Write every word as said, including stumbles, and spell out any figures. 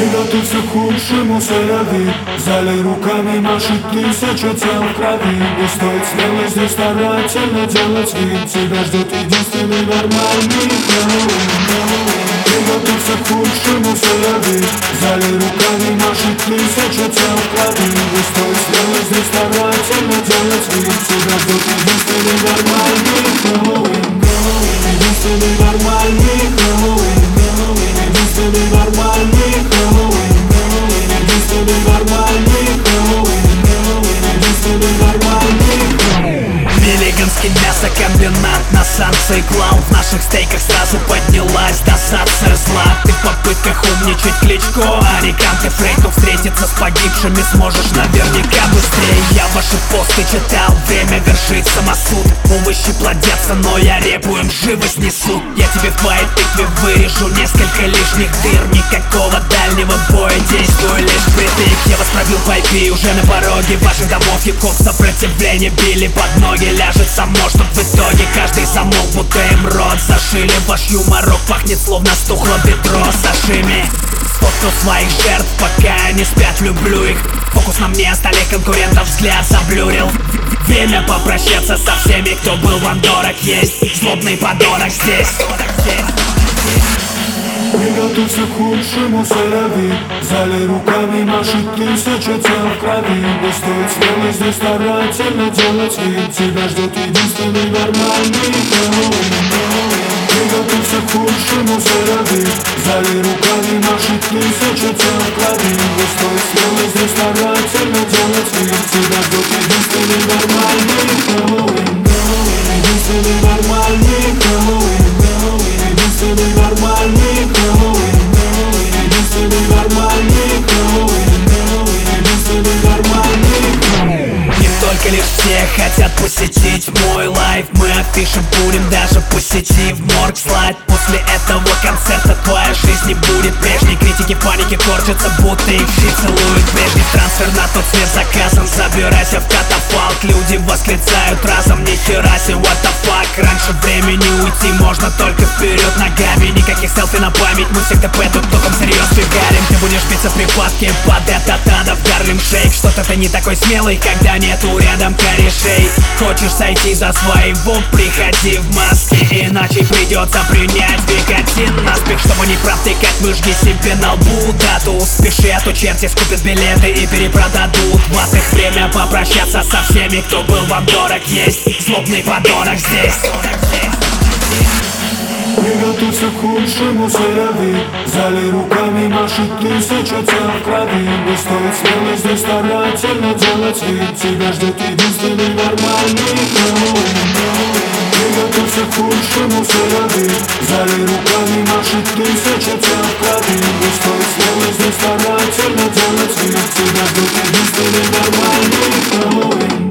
Приготовься к худшему, сырови. В зале руками машет тысяча тел в крови. Не стоит смело здесь старательно делать вид. Тебя ждет единственный нормальный Хэллоуин. Приготовься к худшему, сырови. В зале руками машет тысяча тел в крови. Не стоит смело здесь старательно делать вид. Тебя ждет единственный нормальный Хэллоуин. Единственный нормальный Хэллоуин. Единственный нормальный Хэллоуин. Единственный нормальный Хэллоуин. Единственный нормальный Хэллоуин. Миллиганский мясокомбинат на санкции клал. В наших стейках сразу поднялась досадца зла. Ты в попытках умничать Кличко, а не Кант и Фрейд. Но встретиться с погибшими сможешь наверняка быстрее. Я ваши посты читал, время вершит самосуд. Овощи плодятся, но я репу им живо снесу. Я тебе в твоей тыкве вырежу несколько лишних дыр. Никакого дальнего боя, действую лишь впритык. Я вас пробил по ай пи уже на пороге ваших домов. Хип-хоп сопротивление били под ноги. Ляжет само, чтоб в итоге каждый замолк, будто им рот зашили. Ваш юморок пахнет, словно стухло бедро сашими. Сфоткал своих жертв, пока они спят, люблю их. Фокус на мне, столе конкурентов взгляд заблюрил. Время попрощаться со всеми, кто был вам дорог. Есть злобный подонок здесь. Приготовься к худшему, сырови. В зале руками машет тысяча тел в крови. Не стоит смело здесь старательно делать вид. Тебя ждет единственный нормальный Хэллоуин. Приготовься к худшему, сырови. В зале руками машет тысяча тел в крови. Не стоит смело здесь старательно делать вид. Тебя ждет единственный нормальный Хэллоуин. Единственный нормальный Хэллоуин. Единственный нормальный Хэллоуин. Единственный нормальный Хэллоуин. Единственный нормальный Хэллоуин. Не только лишь все хотят посетить мой лайв. Мы афиши будем даже по сети в морг слать. После этого концерта твоя жизнь не будет прежней. Критики паники корчатся, будто их щи целуют. Прежний трансфер на тот свет заказан. Забирайся в катафалк. Люди восклицают разом, нихера себе, what the fuck. Раньше времени уйти можно только вперед ногами. Никаких селфи на память, мы всегда ТП тут током всерьез фигарим. Ты будешь биться в припадке под этот адов Гарлем Шейк. Что-то ты не такой смелый, когда нету рядом корешей. Хочешь сойти за своего, приходи в маске. Иначе придется принять викотин наспех. Чтобы не провтыкать, выжги себе на лбу дату. Спеши, а то черти скупят билеты и перепродадут. В их время попрощаться со всеми, кто был вам дорог. Есть злобный подонок здесь. Приготовься к худшему, сырови. В зале руками машет тысяча тел в крови. Не стоит смело здесь старательно делать вид. Тебя ждет единственный нормальный Хэллоуин. Приготовься к худшему, сырови. В зале руками машет тысяча тел в крови. Не стоит смело здесь старательно делать вид. Тебя ждет единственный нормальный Хэллоуин.